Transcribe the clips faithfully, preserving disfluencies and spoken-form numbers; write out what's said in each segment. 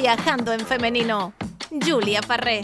Viajando en Femenino, Júlia Farré.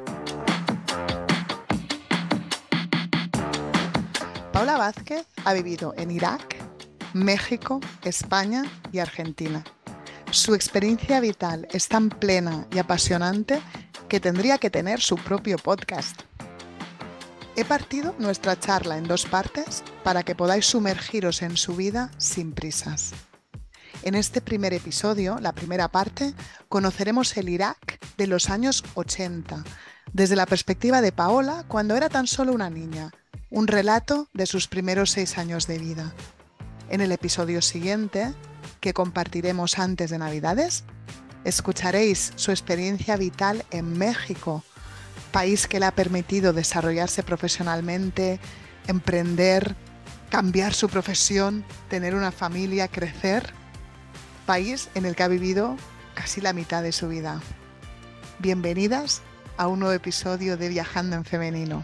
Paula Vázquez ha vivido en Irak, México, España y Argentina. Su experiencia vital es tan plena y apasionante que tendría que tener su propio podcast. He partido nuestra charla en dos partes para que podáis sumergiros en su vida sin prisas. En este primer episodio, la primera parte, conoceremos el Irak de los años ochenta, desde la perspectiva de Paola cuando era tan solo una niña, un relato de sus primeros seis años de vida. En el episodio siguiente, que compartiremos antes de Navidades, escucharéis su experiencia vital en México, país que le ha permitido desarrollarse profesionalmente, emprender, cambiar su profesión, tener una familia, crecer. País en el que ha vivido casi la mitad de su vida. Bienvenidas a un nuevo episodio de Viajando en Femenino.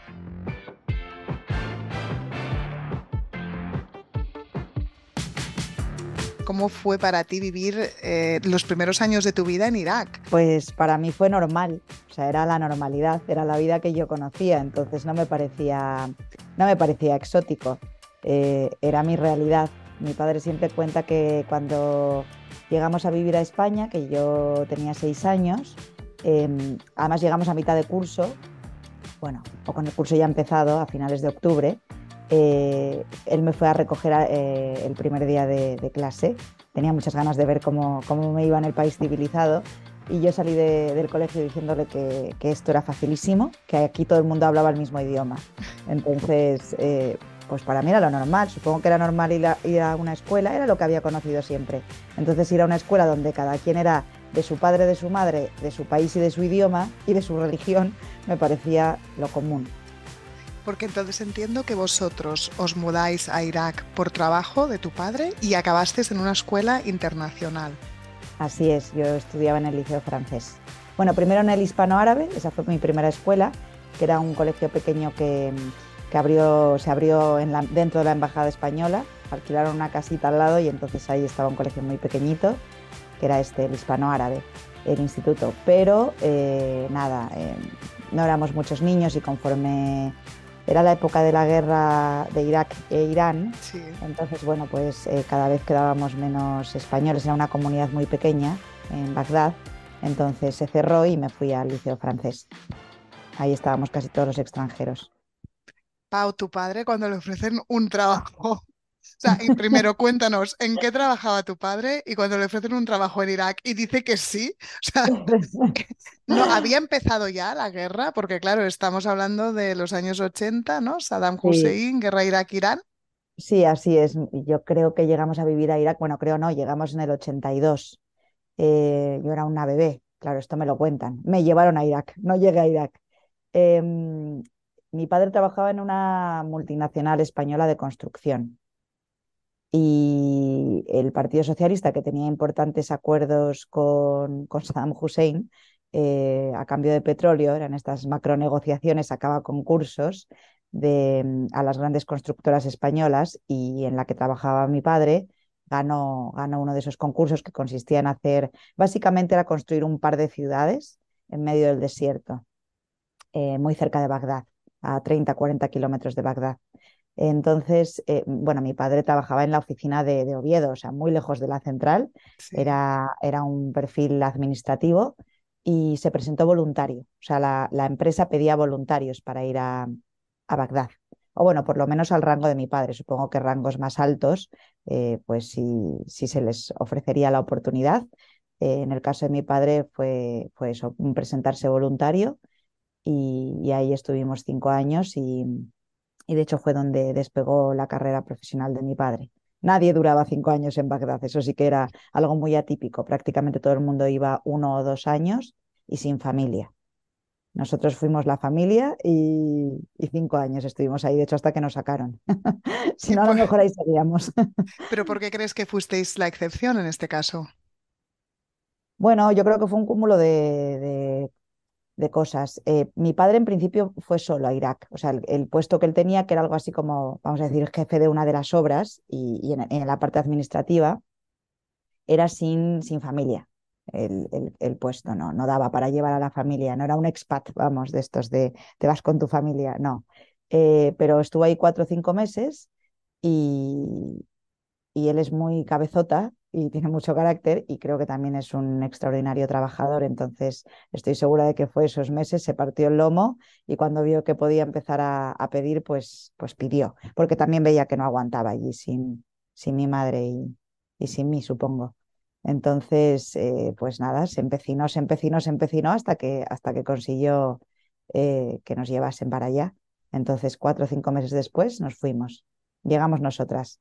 ¿Cómo fue para ti vivir eh, los primeros años de tu vida en Irak? Pues para mí fue normal, o sea, era la normalidad, era la vida que yo conocía, entonces no me parecía, no me parecía exótico, eh, era mi realidad. Mi padre siempre cuenta que cuando llegamos a vivir a España, que yo tenía seis años, eh, además llegamos a mitad de curso, bueno, o con el curso ya empezado, a finales de octubre, eh, él me fue a recoger eh, el primer día de, de clase. Tenía muchas ganas de ver cómo, cómo me iba en el país civilizado y yo salí de, del colegio diciéndole que, que esto era facilísimo, que aquí todo el mundo hablaba el mismo idioma. Entonces, eh, pues para mí era lo normal, supongo que era normal ir a, ir a una escuela, era lo que había conocido siempre. Entonces ir a una escuela donde cada quien era de su padre, de su madre, de su país y de su idioma y de su religión, me parecía lo común. Porque entonces entiendo que vosotros os mudáis a Irak por trabajo de tu padre y acabasteis en una escuela internacional. Así es, yo estudiaba en el Liceo Francés. Bueno, primero en el Hispano-Árabe, esa fue mi primera escuela, que era un colegio pequeño que, que abrió, se abrió en la, dentro de la Embajada Española, alquilaron una casita al lado y entonces ahí estaba un colegio muy pequeñito, que era este, el Hispano-Árabe, el instituto. Pero eh, nada, eh, no éramos muchos niños y conforme era la época de la guerra de Irak e Irán, sí. Entonces, bueno, pues eh, cada vez quedábamos menos españoles, era una comunidad muy pequeña en Bagdad, entonces se cerró y me fui al Liceo Francés. Ahí estábamos casi todos los extranjeros. Pau, tu padre, cuando le ofrecen un trabajo, o sea, y primero cuéntanos, ¿en qué trabajaba tu padre? Y cuando le ofrecen un trabajo en Irak y dice que sí, o sea, no, había empezado ya la guerra, porque claro, estamos hablando de los años ochenta, ¿no? Saddam Sí. Hussein, guerra Irak-Irán. Sí, así es. Yo creo que llegamos a vivir a Irak, bueno, creo no, llegamos en el ochenta y dos. Eh, yo era una bebé, claro, esto me lo cuentan. Me llevaron a Irak, no llegué a Irak. Eh, mi padre trabajaba en una multinacional española de construcción y el Partido Socialista, que tenía importantes acuerdos con, con Saddam Hussein eh, a cambio de petróleo, eran estas macronegociaciones, sacaba concursos de, a las grandes constructoras españolas y en la que trabajaba mi padre. Ganó, ganó uno de esos concursos que consistía en hacer, básicamente era construir un par de ciudades en medio del desierto, eh, muy cerca de Bagdad, a treinta, cuarenta kilómetros de Bagdad. Entonces, eh, bueno, mi padre trabajaba en la oficina de, de Oviedo, o sea, muy lejos de la central, Sí. era, era un perfil administrativo y se presentó voluntario, o sea, la, la empresa pedía voluntarios para ir a, a Bagdad, o bueno, por lo menos al rango de mi padre, supongo que rangos más altos, eh, pues sí, sí se les ofrecería la oportunidad. Eh, en el caso de mi padre fue, fue eso, un presentarse voluntario y, y ahí estuvimos cinco años y y de hecho fue donde despegó la carrera profesional de mi padre. Nadie duraba cinco años en Bagdad, eso sí que era algo muy atípico. Prácticamente todo el mundo iba uno o dos años y sin familia. Nosotros fuimos la familia y, y cinco años estuvimos ahí, de hecho hasta que nos sacaron. Si Y no, a lo pues, mejor ahí seguíamos. ¿pero por qué crees que fuisteis la excepción en este caso? Bueno, yo creo que fue un cúmulo de, de de cosas. Eh, mi padre en principio fue solo a Irak, o sea, el, el, puesto que él tenía, que era algo así como, vamos a decir, jefe de una de las obras y, y en, en, la parte administrativa, era sin, sin familia. el, el- el puesto, no, no daba para llevar a la familia, no era un expat, vamos, de estos de te vas con tu familia, no. Eh, pero estuvo ahí cuatro o cinco meses y, y él es muy cabezota y tiene mucho carácter y creo que también es un extraordinario trabajador, entonces estoy segura de que fue esos meses, se partió el lomo y cuando vio que podía empezar a, a pedir, pues, pues pidió, porque también veía que no aguantaba allí sin, sin mi madre y, y sin mí, supongo. Entonces, eh, pues nada, se empecinó, se empecinó, se empecinó hasta que, hasta que consiguió eh, que nos llevasen para allá. Entonces, cuatro o cinco meses después nos fuimos. Llegamos nosotras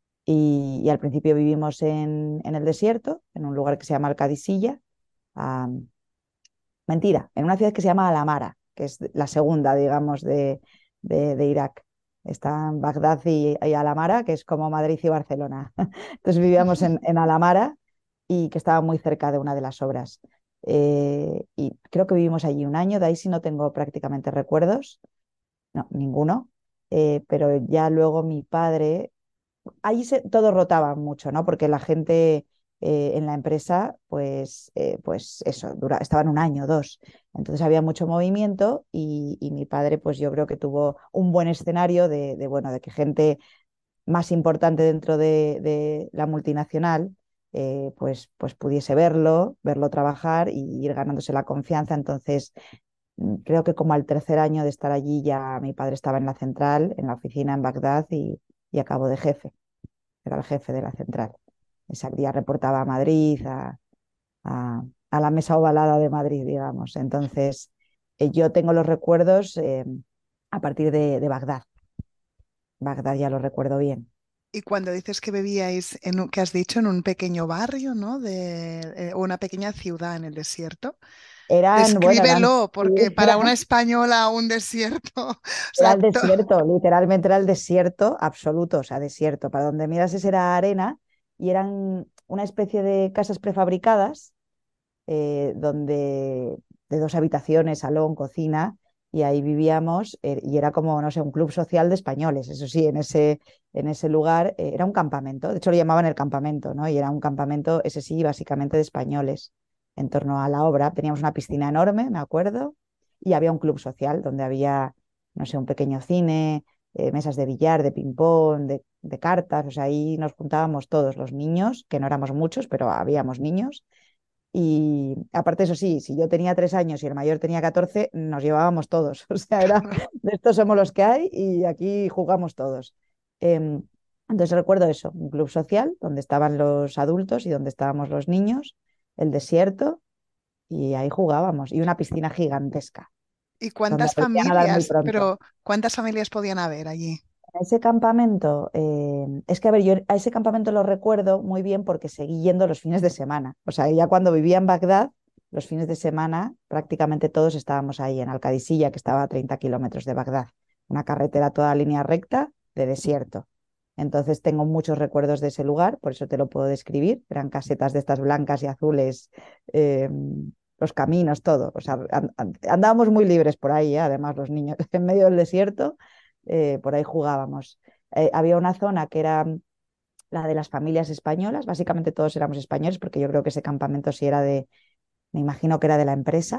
y, y al principio vivimos en, en el desierto, en un lugar que se llama Alcadisilla. Ah, mentira, en una ciudad que se llama Alamara, que es la segunda, digamos, de, de, de Irak. Están Bagdad y, y Alamara, que es como Madrid y Barcelona. Entonces vivíamos en, en Alamara y que estaba muy cerca de una de las obras. Eh, y creo que vivimos allí un año, de ahí sí no tengo prácticamente recuerdos, no, ninguno. Eh, pero ya luego mi padre ahí se, todo rotaba mucho, ¿no? Porque la gente eh, en la empresa, pues, eh, pues eso, dura, estaban un año, dos. Entonces había mucho movimiento y, y mi padre, pues yo creo que tuvo un buen escenario de, de, bueno, de que gente más importante dentro de, de la multinacional, eh, pues, pues pudiese verlo, verlo trabajar y ir ganándose la confianza. Entonces, mm, creo que como al tercer año de estar allí ya mi padre estaba en la central, en la oficina en Bagdad y, y acabó de jefe, era el jefe de la central. Ese día reportaba a Madrid, a, a, a la mesa ovalada de Madrid, digamos. Entonces, eh, yo tengo los recuerdos eh, a partir de, de Bagdad. Bagdad ya lo recuerdo bien. Y cuando dices que vivíais en un, que has dicho, en un pequeño barrio, ¿no? De eh, una pequeña ciudad en el desierto, Eran, bueno, eran, descríbelo, sí, porque para una eran, española un desierto, o era sea, el to- desierto, literalmente era el desierto absoluto, o sea, desierto. Para donde mirases era arena y eran una especie de casas prefabricadas eh, donde de dos habitaciones, salón, cocina, y ahí vivíamos eh, y era como, no sé, un club social de españoles. Eso sí, en ese, en ese lugar eh, era un campamento, de hecho lo llamaban el campamento, ¿no? Y era un campamento, ese sí, básicamente de españoles en torno a la obra. Teníamos una piscina enorme, me acuerdo, y había un club social donde había, no sé, un pequeño cine, eh, mesas de billar, de ping-pong, de, de cartas, o sea, ahí nos juntábamos todos los niños, que no éramos muchos, pero habíamos niños y aparte, eso sí, si yo tenía tres años y el mayor tenía catorce, nos llevábamos todos. O sea, era de estos somos los que hay y aquí jugamos todos. Eh, entonces recuerdo eso, un club social donde estaban los adultos y donde estábamos los niños, el desierto, y ahí jugábamos. Y una piscina gigantesca, ¿y donde cuántas aprendí a nadar muy familias? pronto. Pero ¿cuántas familias podían haber allí? A ese campamento, eh, es que a ver, yo a ese campamento lo recuerdo muy bien porque seguí yendo los fines de semana. O sea, ya cuando vivía en Bagdad, los fines de semana prácticamente todos estábamos ahí en Alcadisilla, que estaba a treinta kilómetros de Bagdad. Una carretera toda línea recta de desierto. Entonces tengo muchos recuerdos de ese lugar, por eso te lo puedo describir. Eran casetas de estas blancas y azules, eh, los caminos, todo. O sea, and- and- andábamos muy libres por ahí, ¿eh? Además los niños en medio del desierto eh, por ahí jugábamos. Eh, había una zona que era la de las familias españolas, básicamente todos éramos españoles, porque yo creo que ese campamento sí era de, me imagino que era de la empresa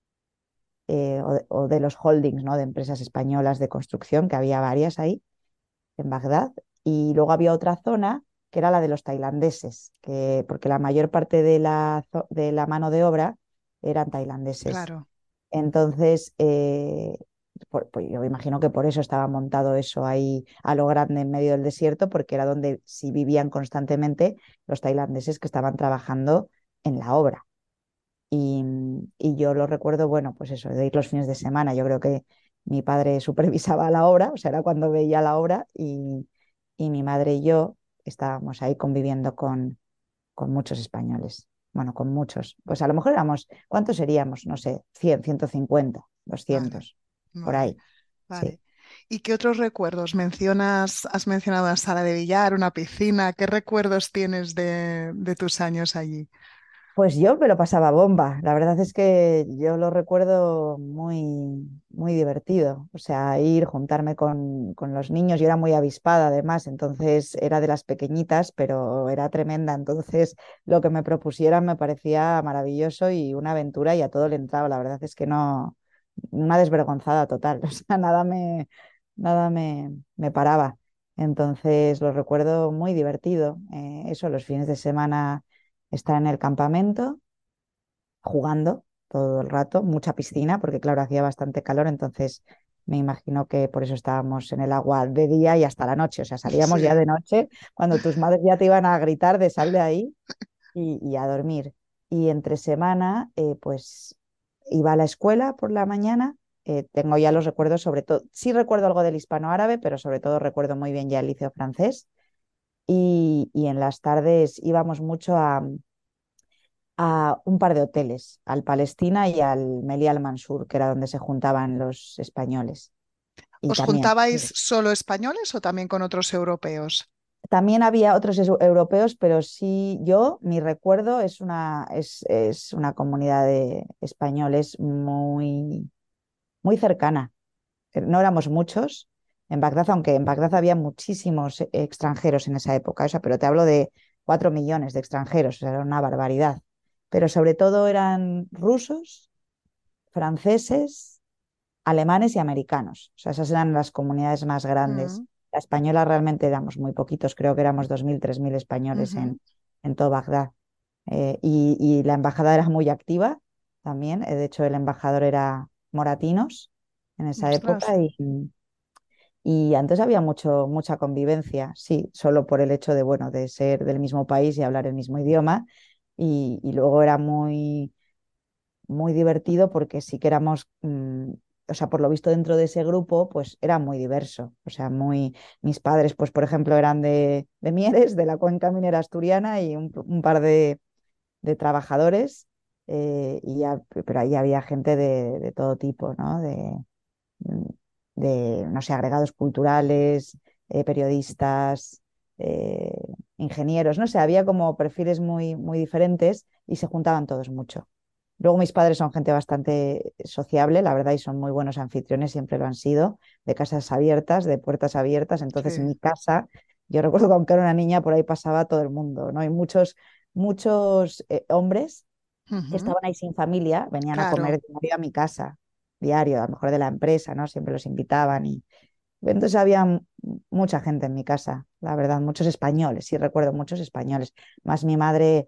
eh, o, de, o, de, los holdings, ¿no? De empresas españolas de construcción, que había varias ahí en Bagdad. Y luego había otra zona que era la de los tailandeses, que, porque la mayor parte de la, de la mano de obra eran tailandeses. Claro. Entonces, eh, por, pues yo me imagino que por eso estaba montado eso ahí a lo grande en medio del desierto, porque era donde sí vivían constantemente los tailandeses que estaban trabajando en la obra. Y, y yo lo recuerdo, bueno, pues eso, de ir los fines de semana. Yo creo que mi padre supervisaba la obra, o sea, era cuando veía la obra y, y mi madre y yo estábamos ahí conviviendo con, con muchos españoles. Bueno, con muchos. Pues a lo mejor éramos, ¿cuántos seríamos? No sé, cien, ciento cincuenta, Vale, doscientos, por vale, ahí. Sí. vale. ¿Y qué otros recuerdos mencionas? Has mencionado una sala de billar, una piscina. ¿Qué recuerdos tienes de, de tus años allí? Pues yo me lo pasaba bomba. La verdad es que yo lo recuerdo muy, muy divertido. O sea, ir, juntarme con, con los niños. Yo era muy avispada además, entonces era de las pequeñitas, pero era tremenda. Entonces lo que me propusieran me parecía maravilloso y una aventura y a todo le entraba. La verdad es que no, una desvergonzada total. O sea, nada me, nada me, me paraba. Entonces lo recuerdo muy divertido. Eh, eso, los fines de semana estar en el campamento jugando todo el rato, mucha piscina, porque claro, hacía bastante calor, entonces me imagino que por eso estábamos en el agua de día y hasta la noche, o sea, salíamos ya Sí. de noche cuando tus madres ya te iban a gritar de sal de ahí y, y a dormir. Y entre semana, eh, pues iba a la escuela por la mañana. Eh, tengo ya los recuerdos, sobre todo, sí recuerdo algo del hispano-árabe, pero sobre todo recuerdo muy bien ya el liceo francés. Y, y en las tardes íbamos mucho a, a un par de hoteles, al Palestina y al Meliá al Mansur, que era donde se juntaban los españoles. Y ¿Os también, juntabais solo españoles o también con otros europeos? también había otros europeos, pero sí yo, mi recuerdo es una, es, es una comunidad de españoles muy, muy cercana. No éramos muchos en Bagdad, aunque en Bagdad había muchísimos extranjeros en esa época, o sea, pero te hablo de cuatro millones de extranjeros, o sea, era una barbaridad. Pero sobre todo eran rusos, franceses, alemanes y americanos. O sea, esas eran las comunidades más grandes. Mm, La española realmente éramos muy poquitos, creo que éramos dos mil, tres mil españoles ujú. en, en todo Bagdad. Eh, y, y, la embajada era muy activa también. Eh, de hecho, el embajador era Moratinos en esa Ostras. época y, y antes había mucho, mucha convivencia, sí, solo por el hecho de, bueno, de ser del mismo país y hablar el mismo idioma. Y, y luego era muy, muy divertido porque sí que éramos, mmm, o sea, por lo visto dentro de ese grupo, pues era muy diverso. O sea, muy, mis padres, pues por ejemplo, eran de, de Mieres, de la cuenca minera asturiana y un, un par de, de trabajadores, eh, y ya, pero ahí había gente de, de todo tipo, ¿no? De, de, no sé, agregados culturales, eh, periodistas, eh, ingenieros, no sé, había como perfiles muy, muy diferentes y se juntaban todos mucho. Luego mis padres son gente bastante sociable, la verdad, y son muy buenos anfitriones, siempre lo han sido, de casas abiertas, de puertas abiertas. Entonces, en Sí. mi casa, yo recuerdo que aunque era una niña, por ahí pasaba todo el mundo, ¿no? Hay muchos, muchos eh, hombres que Ujú. estaban ahí sin familia, venían a Claro. comer diario a mi casa, diario, a lo mejor de la empresa, ¿no? Siempre los invitaban y entonces había m- mucha gente en mi casa, la verdad, muchos españoles, sí recuerdo muchos españoles. Más mi madre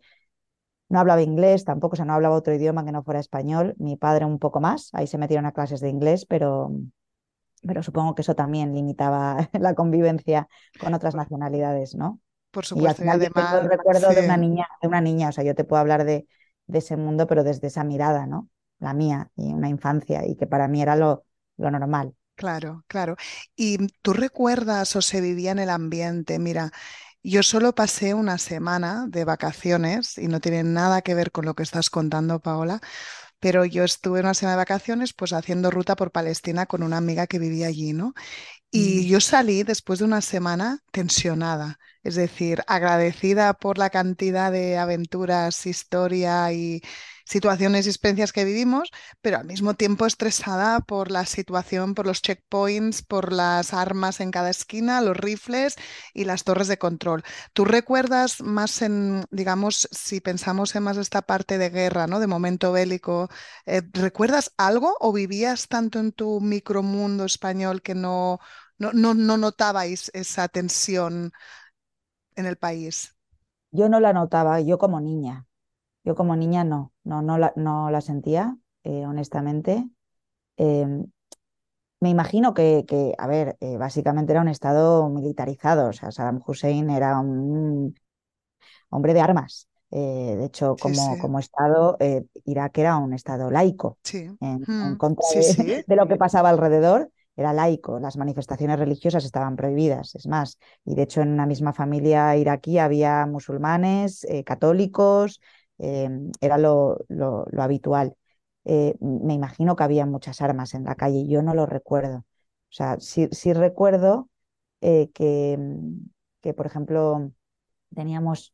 no hablaba inglés tampoco, o sea, no hablaba otro idioma que no fuera español. Mi padre un poco más, ahí se metieron a clases de inglés, pero, pero supongo que eso también limitaba la convivencia con otras Por, nacionalidades, ¿no? por Y al supuesto. Y final yo tengo además, el recuerdo sí. de una niña, de una niña, o sea, yo te puedo hablar de, de ese mundo, pero desde esa mirada, ¿no? La mía, y una infancia, y que para mí era lo, lo normal. Claro, claro. ¿Y tú recuerdas o se vivía en el ambiente? Mira, yo solo pasé una semana de vacaciones y no tiene nada que ver con lo que estás contando, Paola, pero yo estuve una semana de vacaciones pues haciendo ruta por Palestina con una amiga que vivía allí, ¿no? Mm. Y yo salí después de una semana tensionada, es decir, agradecida por la cantidad de aventuras, historia y situaciones y experiencias que vivimos, pero al mismo tiempo estresada por la situación, por los checkpoints, por las armas en cada esquina, los rifles y las torres de control. ¿Tú recuerdas más en, digamos, si pensamos en más esta parte de guerra, ¿no? De momento bélico, eh, ¿recuerdas algo o vivías tanto en tu micromundo español que no no, no, no notabais esa tensión en el país? Yo no la notaba, yo como niña, yo como niña no, no, no la, no la sentía, eh, honestamente. Eh, Me imagino que, que, a ver, eh, básicamente era un estado militarizado, o sea, Saddam Hussein era un hombre de armas. Eh, de hecho, Sí, como, sí, como estado, eh, Irak era un estado laico, sí. en, en Mm, contra sí, sí. de, de lo que pasaba alrededor, era laico, las manifestaciones religiosas estaban prohibidas, es más, y de hecho en una misma familia iraquí había musulmanes, eh, católicos, eh, era lo, lo, lo habitual. Eh, me imagino que había muchas armas en la calle, yo no lo recuerdo. O sea, sí, sí recuerdo eh, que, que, por ejemplo, teníamos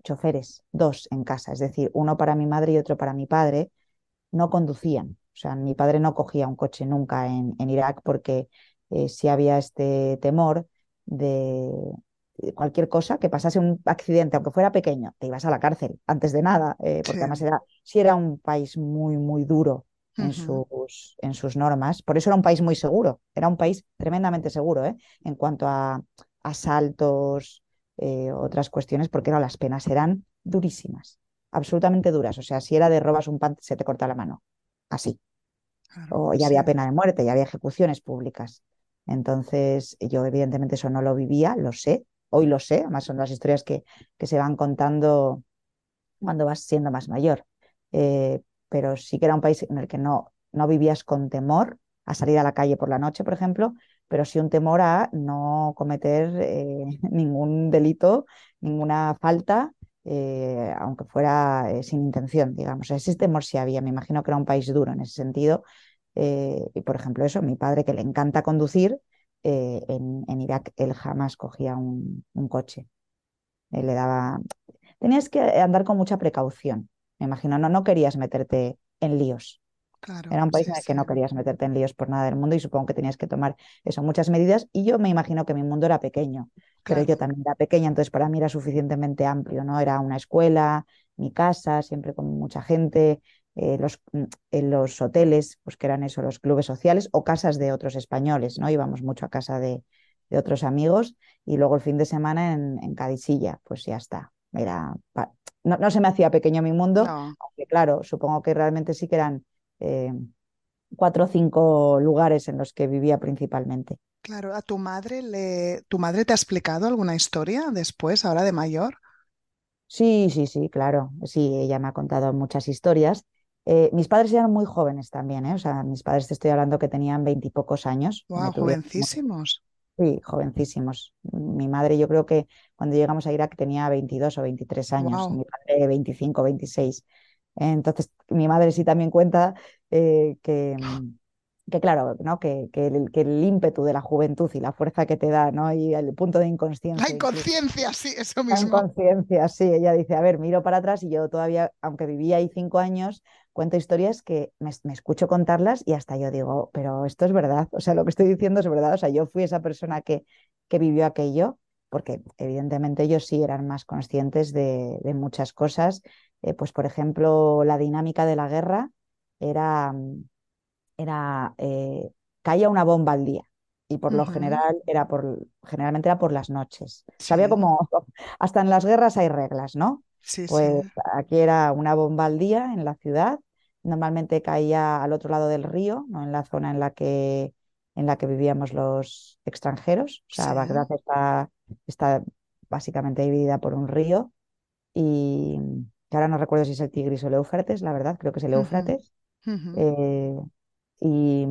choferes, dos en casa, es decir, uno para mi madre y otro para mi padre, no conducían. O sea, mi padre no cogía un coche nunca en, en Irak porque eh, sí había este temor de de cualquier cosa, que pasase un accidente, aunque fuera pequeño, te ibas a la cárcel antes de nada, eh, Sí. porque además era, sí era un país muy, muy duro en Ujú. sus, en sus normas. Por eso era un país muy seguro, era un país tremendamente seguro, ¿eh? En cuanto a asaltos, eh, otras cuestiones, porque no, las penas eran durísimas, absolutamente duras. O sea, si era de robas un pan, se te corta la mano. Así. Claro, O ya sí. había pena de muerte, ya había ejecuciones públicas. Entonces, yo evidentemente eso no lo vivía, lo sé, hoy lo sé, además son las historias que, que se van contando cuando vas siendo más mayor. Eh, pero sí que era un país en el que no, no vivías con temor a salir a la calle por la noche, por ejemplo, pero sí un temor a no cometer eh, ningún delito, ninguna falta, eh, aunque fuera eh, sin intención, digamos. Ese temor sí había, me imagino que era un país duro en ese sentido. Eh, y por ejemplo, eso, mi padre que le encanta conducir, eh, en, en Irak él jamás cogía un, un coche. Él le daba, tenías que andar con mucha precaución, me imagino, no, no querías meterte en líos. Claro, Era un país sí, en el sí. que no querías meterte en líos por nada del mundo y supongo que tenías que tomar eso, muchas medidas. Y yo me imagino que mi mundo era pequeño, pero yo Claro. también era pequeña, entonces para mí era suficientemente amplio, ¿no? Era una escuela, mi casa, siempre con mucha gente, eh, los, mm, en los hoteles, pues que eran eso, los clubes sociales o casas de otros españoles, ¿no? Íbamos mucho a casa de, de otros amigos y luego el fin de semana en, en Cadisilla, pues ya está. Era, pa- no, no se me hacía pequeño mi mundo, No, aunque claro, supongo que realmente sí que eran eh, cuatro o cinco lugares en los que vivía principalmente. claro. ¿A tu madre le, tu madre te ha explicado alguna historia después, ahora de mayor? Sí, sí, sí, claro. Sí, ella me ha contado muchas historias. Eh, mis padres eran muy jóvenes también, ¿eh? O sea, mis padres te estoy hablando que tenían veintipocos años, me Wow, tuvieron muy, jovencísimos. sí, jovencísimos. Mi madre, yo creo que cuando llegamos a Irak tenía veintidós o veintitrés años, y Wow. mi padre veinticinco, veintiséis. Entonces, mi madre sí también cuenta eh, que, mm, que, claro, ¿no? Que, que el, que el ímpetu de la juventud y la fuerza que te da, ¿no? Y el punto de La inconsciencia incluso. inconsciencia, sí, eso En mismo. conciencia, sí, ella dice, a ver, miro para atrás y yo todavía, aunque viví ahí cinco años, cuento historias que me, me escucho contarlas y hasta yo digo, pero esto es verdad, o sea, lo que estoy diciendo es verdad, o sea, yo fui esa persona que, que vivió aquello, porque evidentemente ellos sí eran más conscientes de, de muchas cosas. Eh, pues por ejemplo, la dinámica de la guerra era, era eh, caía una bomba al día y por lo Ujú. general era por, generalmente era por las noches. Sabía Sí, como, hasta en las guerras hay reglas, ¿no? sí, sí. Pues aquí era una bomba al día en la ciudad, normalmente caía al otro lado del río, no en la zona en la que, en la que vivíamos los extranjeros. O sea, Sí. Bagdad está, está básicamente dividida por un río y que ahora no recuerdo si es el Tigris o el Éufrates, la verdad, creo que es el Ujú, Éufrates. ujú. Eh, y,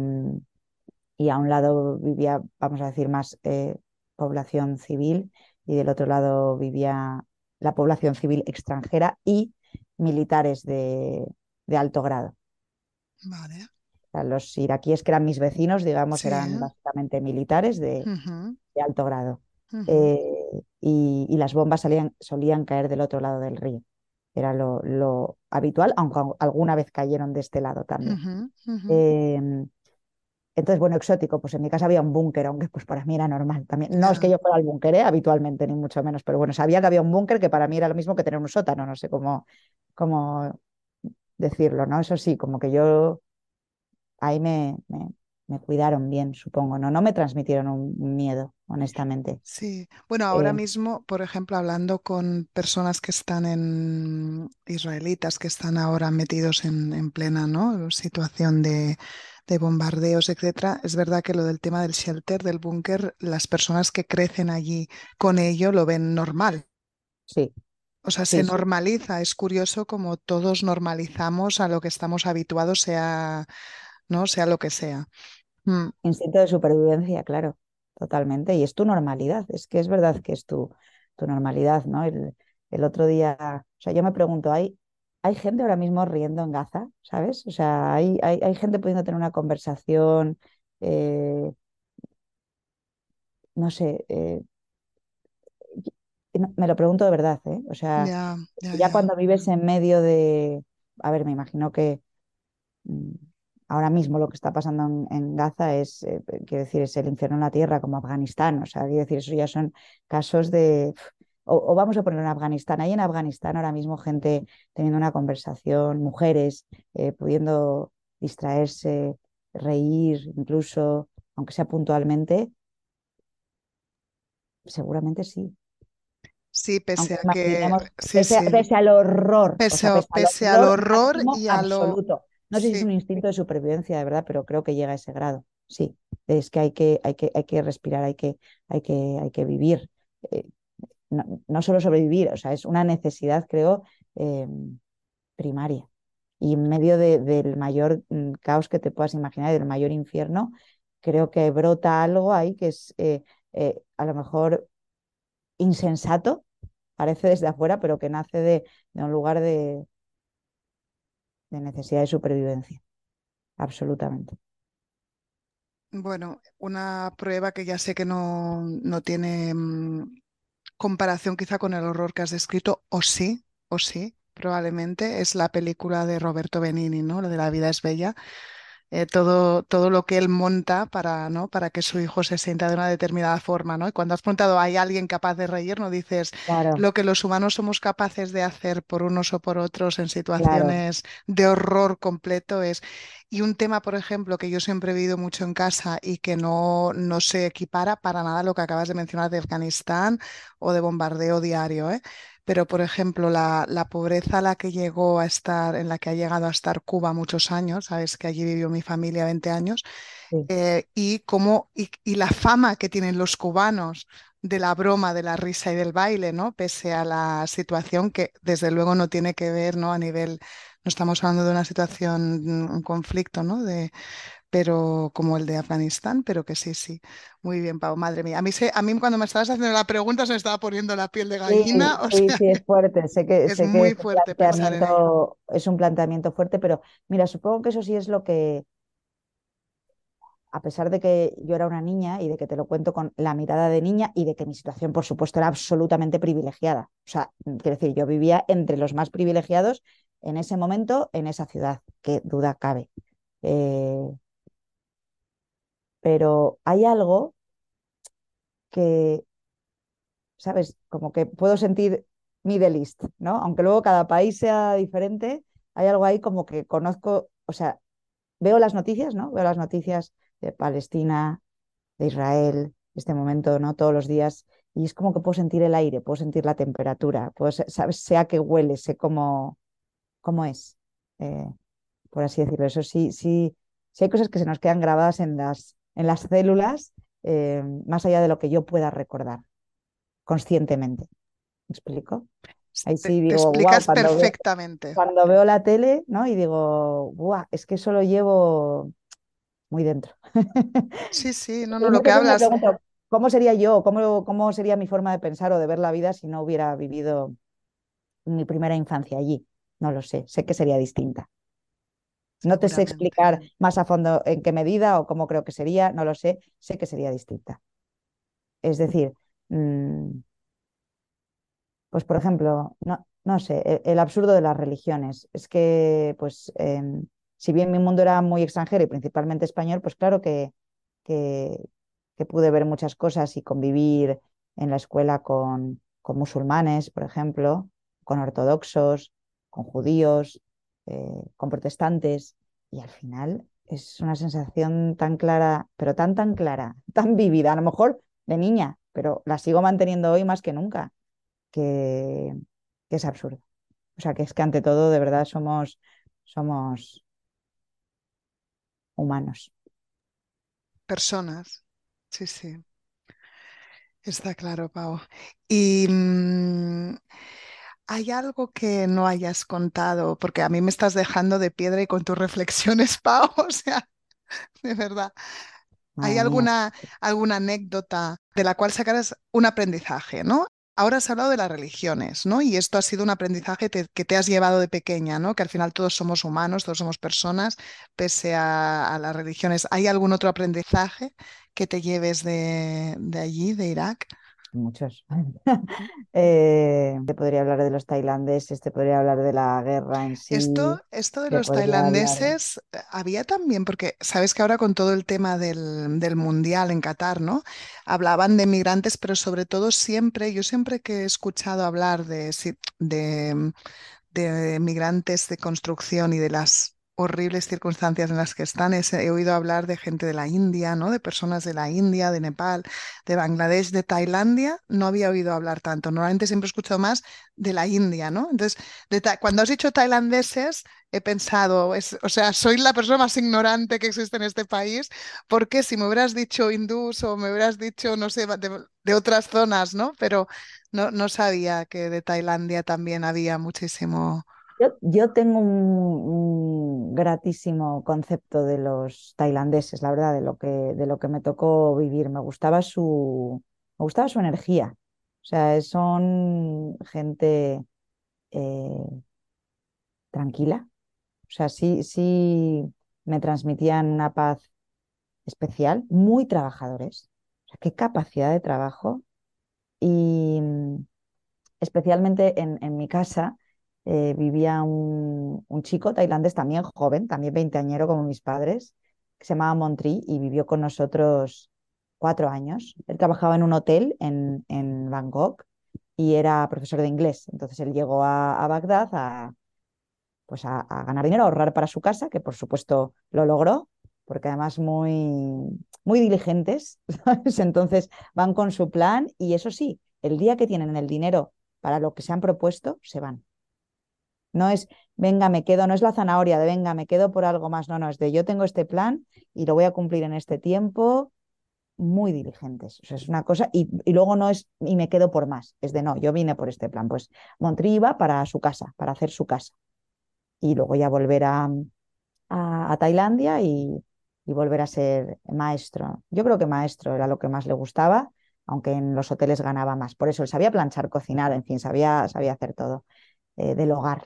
y a un lado vivía, vamos a decir, más eh, población civil y del otro lado vivía la población civil extranjera y militares de, de alto grado. Vale. O sea, los iraquíes que eran mis vecinos, digamos, Sí. eran básicamente militares de, Ujú, de alto grado. ujú. Eh, y, y las bombas salían, solían caer del otro lado del río. Era lo, lo habitual, aunque alguna vez cayeron de este lado también. Ujú, ujú. Eh, entonces, bueno, exótico, pues en mi casa había un búnker, aunque pues para mí era normal también. No es que Ya. yo fuera al búnker, ¿eh? Habitualmente, ni mucho menos, pero bueno, sabía que había un búnker que para mí era lo mismo que tener un sótano, no sé cómo, cómo decirlo, ¿no? Eso sí, como que yo ahí me, me, me cuidaron bien, supongo, ¿no? No me transmitieron un, un miedo, honestamente. Sí. Bueno, ahora Eh, mismo, por ejemplo, hablando con personas que están en israelitas, que están ahora metidos en, en plena, ¿no? Situación de, de bombardeos, etcétera, es verdad que lo del tema del shelter, del búnker, las personas que crecen allí con ello lo ven normal. sí, O sea, se sí, sí. normaliza. Es curioso como todos normalizamos a lo que estamos habituados, sea, ¿no? Sea lo que sea. Mm, Instinto de supervivencia, claro, totalmente. Y es tu normalidad, es que es verdad que es tu, tu normalidad, ¿no? El, el otro día, o sea, yo me pregunto, ¿hay, ¿hay gente ahora mismo riendo en Gaza? ¿Sabes? O sea, hay, hay, hay gente pudiendo tener una conversación, eh, no sé, eh, no- me lo pregunto de verdad, ¿eh? O sea, Ya, ya, ya ya. cuando vives en medio de, a ver, me imagino que mm, ahora mismo lo que está pasando en, en Gaza es, eh, quiero decir, es el infierno en la tierra, como Afganistán. O sea, quiero decir, eso ya son casos de... O, o vamos a poner en Afganistán. Hay en Afganistán ahora mismo gente teniendo una conversación, mujeres eh, pudiendo distraerse, reír, incluso, aunque sea puntualmente, seguramente sí. Sí, pese Aunque a que, imaginemos, sí, pese, a- sí, pese al horror, o pese, sea, a- pese al pese al horror horror máximo y a lo, absoluto. No sé si es sí. un instinto de supervivencia, de verdad, pero creo que llega a ese grado. Sí, es que hay que, hay que, hay que respirar, hay que, hay que, hay que vivir. Eh, no, no solo sobrevivir, o sea, es una necesidad, creo, eh, primaria. Y en medio de- del mayor mm, caos que te puedas imaginar, del mayor infierno, creo que brota algo ahí que es eh, eh, a lo mejor insensato, parece desde afuera, pero que nace de, de un lugar de, de necesidad de supervivencia, absolutamente. Bueno, una prueba que ya sé que no, no tiene mm, comparación quizá con el horror que has descrito, o sí, o sí, probablemente, es la película de Roberto Benigni, ¿no? Lo de La vida es bella. Eh, todo, todo lo que él monta para, ¿no? Para que su hijo se sienta de una determinada forma, ¿no? Y cuando has preguntado, ¿hay alguien capaz de reír? No dices Claro, lo que los humanos somos capaces de hacer por unos o por otros en claro, situaciones de horror completo es... Y un tema, por ejemplo, que yo siempre he vivido mucho en casa y que no, no se equipara para nada a lo que acabas de mencionar de Afganistán o de bombardeo diario, ¿eh? Pero, por ejemplo, la, la pobreza a la que llegó a estar, en la que ha llegado a estar Cuba muchos años, sabes que allí vivió mi familia veinte años, sí, eh, y cómo, y, y la fama que tienen los cubanos de la broma, de la risa y del baile, ¿no? Pese a la situación que desde luego no tiene que ver, ¿no? A nivel, no estamos hablando de una situación, un conflicto, ¿no? De, pero como el de Afganistán, pero que sí, sí. Muy bien, Pau, madre mía. A mí, se, a mí cuando me estabas haciendo la pregunta se me estaba poniendo la piel de sí, gallina, o sí, sea, sí, es fuerte. Sé que, es sé que muy es un fuerte pensar en ello. planteamiento, es un planteamiento fuerte, pero mira, supongo que eso sí es lo que, a pesar de que yo era una niña y de que te lo cuento con la mirada de niña y de que mi situación, por supuesto, era absolutamente privilegiada. O sea, quiero decir, yo vivía entre los más privilegiados en ese momento, en esa ciudad, qué duda cabe. Eh, pero hay algo que, ¿sabes? Como que puedo sentir Middle East, ¿no? Aunque luego cada país sea diferente, hay algo ahí como que conozco, o sea, veo las noticias, ¿no? Veo las noticias de Palestina, de Israel, este momento, ¿no? Todos los días, y es como que puedo sentir el aire, puedo sentir la temperatura, puedo, ¿sabes? Sé a qué huele, sé cómo, cómo es, eh, por así decirlo. Eso sí, sí, sí hay cosas que se nos quedan grabadas en las, en las células, eh, más allá de lo que yo pueda recordar conscientemente. ¿Me explico? Ahí Te, sí te digo, wow, explicas cuando veo, perfectamente. cuando veo la tele, ¿no? Y digo, guau, es que eso lo llevo muy dentro. Sí, sí, no, no, Y lo que muchas veces me hablas. pregunto, ¿cómo sería yo? ¿Cómo, cómo sería mi forma de pensar o de ver la vida si no hubiera vivido mi primera infancia allí? No lo sé, sé que sería distinta. No te sé Seguramente. explicar más a fondo en qué medida o cómo creo que sería, no lo sé, sé que sería distinta. Es decir, mmm, pues por ejemplo, no, no sé, el, el absurdo de las religiones. Es que, pues, eh, si bien mi mundo era muy extranjero y principalmente español, pues claro que, que, que pude ver muchas cosas y convivir en la escuela con, con musulmanes, por ejemplo, con ortodoxos, con judíos, eh, con protestantes, y al final es una sensación tan clara, pero tan, tan clara, tan vívida, a lo mejor de niña, pero la sigo manteniendo hoy más que nunca que, que es absurdo. O sea, que es que ante todo, de verdad, somos, somos humanos. Personas. Sí, sí. Está claro, Pau. Y mm, hay algo que no hayas contado, porque a mí me estás dejando de piedra y con tus reflexiones, Pau. O sea, de verdad. ¿Hay Madre mía. alguna, alguna anécdota de la cual sacaras un aprendizaje, ¿no? Ahora has hablado de las religiones, ¿no? Y esto ha sido un aprendizaje te- que te has llevado de pequeña, ¿no? Que al final todos somos humanos, todos somos personas, pese a, a las religiones. ¿Hay algún otro aprendizaje que te lleves de, de allí, de Irak? muchos. Eh, te podría hablar de los tailandeses, te podría hablar de la guerra en Esto, sí, esto de te los podría hablar... tailandeses, eh, había también, porque sabes que ahora con todo el tema del, del mundial en Qatar, ¿no? Hablaban de migrantes, pero sobre todo siempre, yo siempre que he escuchado hablar de, si- de de migrantes de construcción y de las horribles circunstancias en las que están. Es- he oído hablar de gente de la India, ¿no? De personas de la India, de Nepal, de Bangladesh, de Tailandia. No había oído hablar tanto. Normalmente siempre he escuchado más de la India, ¿no? Entonces, de ta- cuando has dicho tailandeses, he pensado, es, o sea, soy la persona más ignorante que existe en este país, porque si me hubieras dicho hindús o me hubieras dicho, no sé, de, de otras zonas, ¿no? Pero no, no sabía que de Tailandia también había muchísimo. Yo, yo tengo un, un gratísimo concepto de los tailandeses, la verdad, de lo que, de lo que me tocó vivir. Me gustaba su, me gustaba su energía. O sea, son gente eh, tranquila. O sea, sí, sí me transmitían una paz especial, muy trabajadores. O sea, qué capacidad de trabajo. Y mm, especialmente en, en mi casa eh, vivía un, un chico tailandés también joven, también veinteañero como mis padres, que se llamaba Montri y vivió con nosotros cuatro años. Él trabajaba en un hotel en, en Bangkok y era profesor de inglés. Entonces él llegó a, a Bagdad a, pues a, a ganar dinero, a ahorrar para su casa, que por supuesto lo logró, porque además muy, muy diligentes, ¿sabes? Entonces van con su plan y eso sí, el día que tienen el dinero para lo que se han propuesto, se van. No es, venga, me quedo, no es la zanahoria de, venga, me quedo por algo más, no, no, es de, yo tengo este plan y lo voy a cumplir en este tiempo, muy diligentes. O sea, es una cosa, y, y luego no es, y me quedo por más, es de, no, yo vine por este plan. Pues Montri iba para su casa, para hacer su casa y luego ya volver a, a, a Tailandia y, y volver a ser maestro. Yo creo que maestro era lo que más le gustaba, aunque en los hoteles ganaba más. Por eso él sabía planchar, cocinar, en fin, sabía, sabía hacer todo eh, del hogar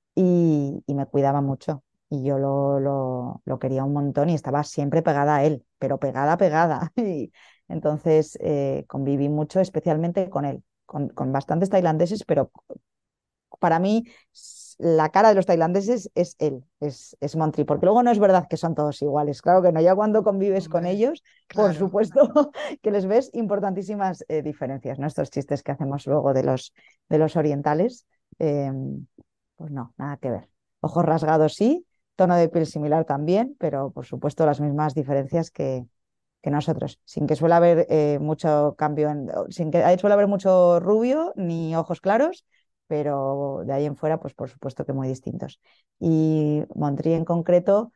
y, y me cuidaba mucho. Y yo lo, lo, lo quería un montón y estaba siempre pegada a él, pero pegada, pegada. Y entonces eh, conviví mucho, especialmente con él, con, con bastantes tailandeses, pero para mí la cara de los tailandeses es él, es, es Montri, porque luego no es verdad que son todos iguales, claro que no, ya cuando convives con Hombre, ellos, por claro. supuesto que les ves importantísimas eh, diferencias, ¿no? Estos chistes que hacemos luego de los, de los orientales, eh, pues no, nada que ver. Ojos rasgados sí, tono de piel similar también, pero por supuesto las mismas diferencias que, que nosotros, sin que suele haber eh, mucho cambio, en, sin que suele haber mucho rubio ni ojos claros, pero de ahí en fuera, pues por supuesto que muy distintos. Y Montri en concreto,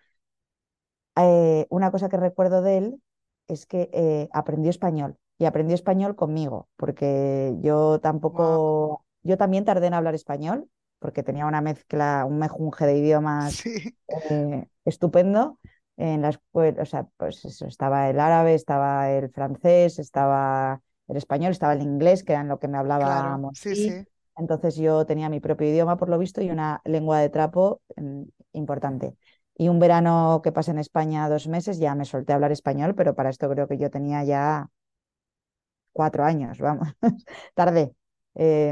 eh, una cosa que recuerdo de él es que eh, aprendió español y aprendió español conmigo, porque yo Wow. tampoco, yo también tardé en hablar español, porque tenía una mezcla, un mejunje de idiomas Sí, eh, estupendo. En la escuela, o sea, pues eso, estaba el árabe, estaba el francés, estaba el español, estaba el inglés, que era en lo que me hablaba claro. Sí, Montri. sí. Entonces yo tenía mi propio idioma, por lo visto, y una lengua de trapo mm, importante. Y un verano que pasé en España dos meses, ya me solté a hablar español, pero para esto creo que yo tenía ya cuatro años, vamos, tardé. Eh,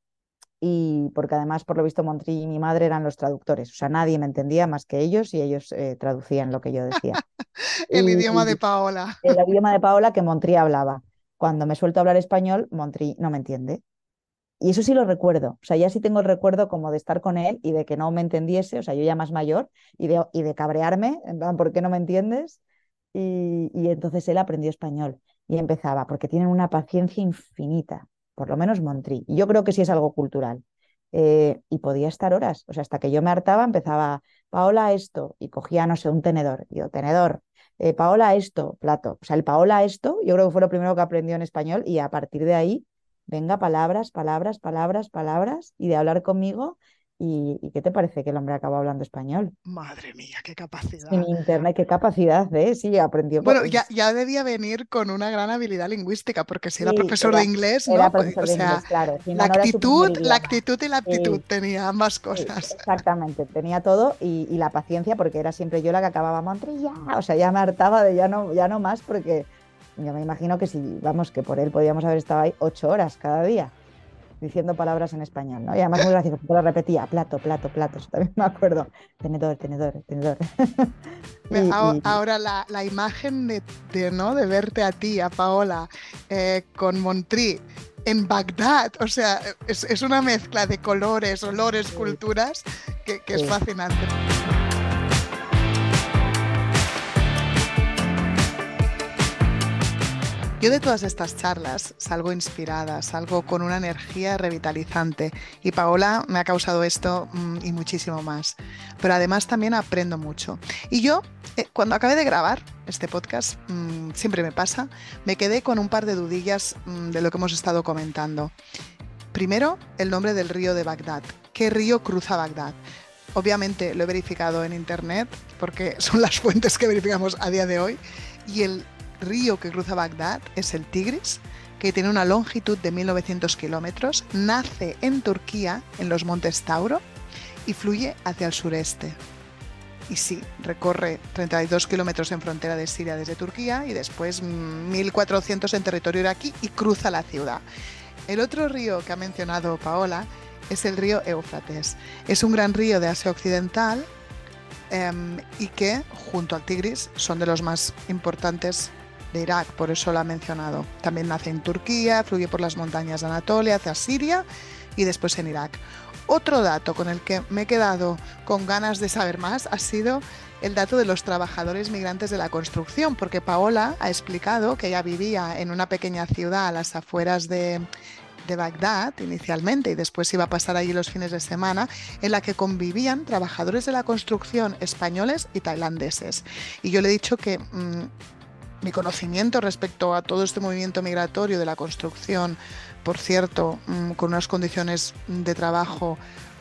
y porque además, por lo visto, Montri y mi madre eran los traductores, o sea, nadie me entendía más que ellos y ellos eh, traducían lo que yo decía. El idioma de Y Paola. el idioma de Paola que Montri hablaba. Cuando me suelto a hablar español, Montri no me entiende. Y eso sí lo recuerdo, o sea, ya sí tengo el recuerdo como de estar con él y de que no me entendiese, o sea, yo ya más mayor, y de, y de cabrearme, en plan, ¿por qué no me entiendes? Y, y entonces él aprendió español y empezaba, porque tienen una paciencia infinita, por lo menos Montri. Y yo creo que sí es algo cultural. Eh, y podía estar horas, o sea, hasta que yo me hartaba, empezaba, Paola esto, y cogía, no sé, un tenedor, y yo, tenedor, eh, Paola esto, plato. O sea, el Paola esto, yo creo que fue lo primero que aprendió en español y a partir de ahí venga, palabras, palabras, palabras, palabras, y de hablar conmigo. ¿Y, y qué te parece que el hombre acabó hablando español? Madre mía, qué Sin capacidad. internet, qué capacidad, ¿eh? Sí, aprendió. co- Bueno, ya, ya debía venir con una gran habilidad lingüística, porque si era Sí, profesor de era, inglés, era ¿no? Pues, o profesor de sea, inglés, claro. Si la no, no era su primer actitud, la idioma. actitud y la aptitud Sí, tenía ambas sí, cosas. exactamente. Tenía todo y, y la paciencia, porque era siempre yo la que acababa Montri, ya. O sea, ya me hartaba de ya no, ya no más, porque yo me imagino que si, vamos, que por él podíamos haber estado ahí ocho horas cada día diciendo palabras en español, ¿no? Y además muy gracioso, porque lo repetía, plato, plato, plato, eso también me acuerdo, tenedor, tenedor, tenedor. y, y... Ahora la, la imagen de, de, ¿no? de verte a ti, a Paola, eh, con Montri en Bagdad, o sea, es, es una mezcla de colores, olores, sí. culturas, que, que sí. es fascinante. Yo de todas estas charlas salgo inspirada, salgo con una energía revitalizante y Paola me ha causado esto mmm, y muchísimo más. Pero además también aprendo mucho. Y yo, eh, cuando acabé de grabar este podcast, mmm, siempre me pasa, me quedé con un par de dudillas mmm, de lo que hemos estado comentando. Primero, el nombre del río de Bagdad. ¿Qué río cruza Bagdad? Obviamente lo he verificado en internet porque son las fuentes que verificamos a día de hoy y el río que cruza Bagdad es el Tigris, que tiene una longitud de mil novecientos kilómetros, nace en Turquía, en los montes Tauro, y fluye hacia el sureste. Y sí, recorre treinta y dos kilómetros en frontera de Siria desde Turquía y después mil cuatrocientos en territorio iraquí y cruza la ciudad. El otro río que ha mencionado Paola es el río Éufrates. Es un gran río de Asia Occidental eh, y que, junto al Tigris, son de los más importantes de Irak, por eso lo ha mencionado. También nace en Turquía, fluye por las montañas de Anatolia hacia Siria y después en Irak. Otro dato con el que me he quedado con ganas de saber más ha sido el dato de los trabajadores migrantes de la construcción, porque Paola ha explicado que ella vivía en una pequeña ciudad a las afueras de, de Bagdad inicialmente y después iba a pasar allí los fines de semana, en la que convivían trabajadores de la construcción españoles y tailandeses. Y yo le he dicho que mmm, mi conocimiento respecto a todo este movimiento migratorio de la construcción, por cierto, mmm, con unas condiciones de trabajo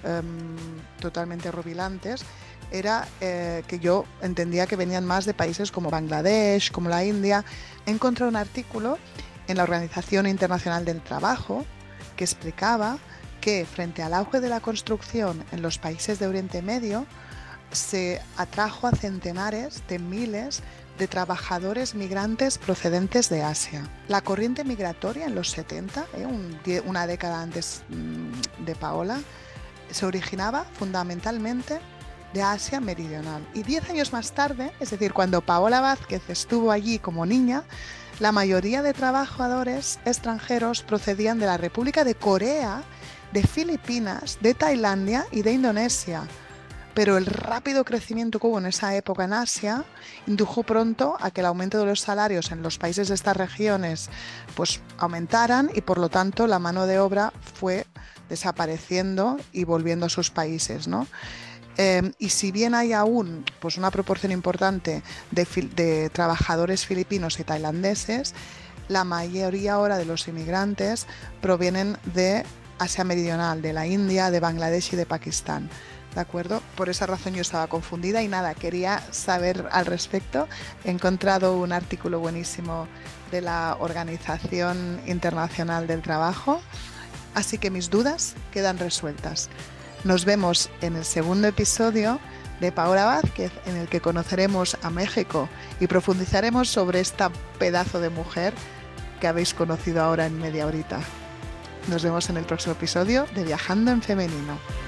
mmm, totalmente horripilantes, era eh, que yo entendía que venían más de países como Bangladesh, como la India. He encontrado un artículo en la Organización Internacional del Trabajo que explicaba que frente al auge de la construcción en los países de Oriente Medio se atrajo a centenares de miles de trabajadores migrantes procedentes de Asia. La corriente migratoria en los setenta, eh, un, una década antes mmm, de Paola, se originaba fundamentalmente de Asia Meridional. Y diez años más tarde, es decir, cuando Paola Vázquez estuvo allí como niña, la mayoría de trabajadores extranjeros procedían de la República de Corea, de Filipinas, de Tailandia y de Indonesia. Pero el rápido crecimiento que hubo en esa época en Asia indujo pronto a que el aumento de los salarios en los países de estas regiones pues aumentaran y por lo tanto la mano de obra fue desapareciendo y volviendo a sus países, ¿no? Eh, y si bien hay aún pues, una proporción importante de, de trabajadores filipinos y tailandeses, la mayoría ahora de los inmigrantes provienen de Asia Meridional, de la India, de Bangladesh y de Pakistán. ¿De acuerdo? Por esa razón yo estaba confundida y nada, quería saber al respecto. He encontrado un artículo buenísimo de la Organización Internacional del Trabajo, así que mis dudas quedan resueltas. Nos vemos en el segundo episodio de Paola Vázquez, en el que conoceremos a México y profundizaremos sobre esta pedazo de mujer que habéis conocido ahora en media horita. Nos vemos en el próximo episodio de Viajando en Femenino.